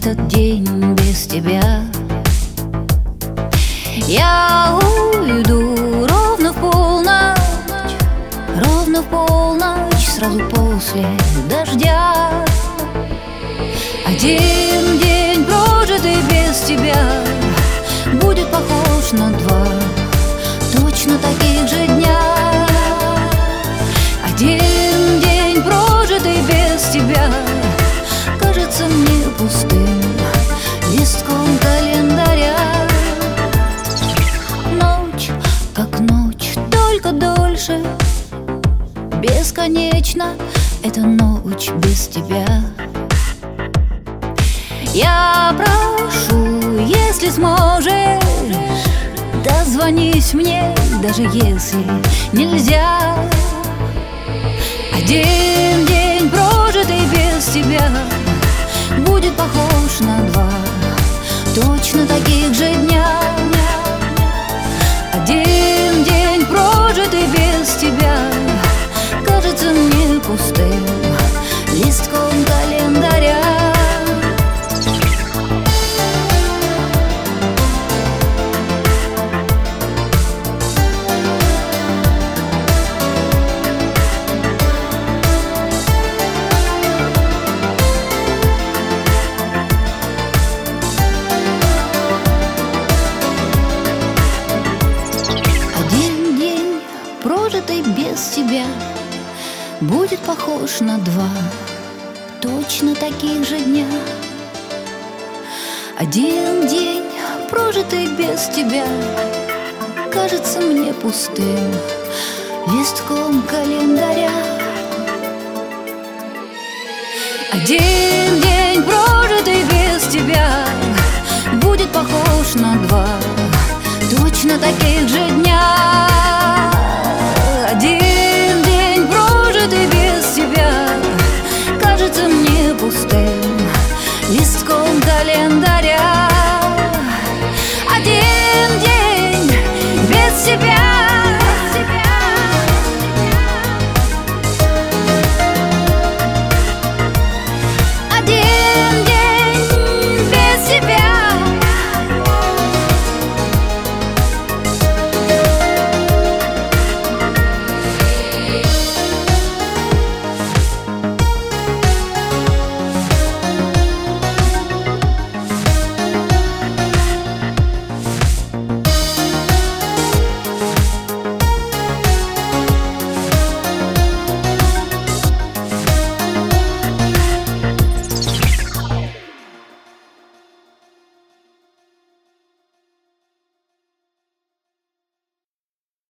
этот день без тебя. Я уйду ровно в полночь, сразу после дождя. Один день, прожитый без тебя, будет похож на два точно таких же дня. Один день, прожитый без тебя, кажется мне пустым листком календаря. Ночь, как ночь, только дольше. Бесконечно эта ночь без тебя. Я прошу, если сможешь, дозвонись мне, даже если нельзя. Один день, прожитый без тебя, будет похож на два точно таких же дня. Один день, прожитый без тебя, кажется мне пустым листком календаря. Прожитый без тебя будет похож на два точно таких же дня. Один день, прожитый без тебя, кажется мне пустым листком календаря. Один день, прожитый без тебя, будет похож на два точно таких же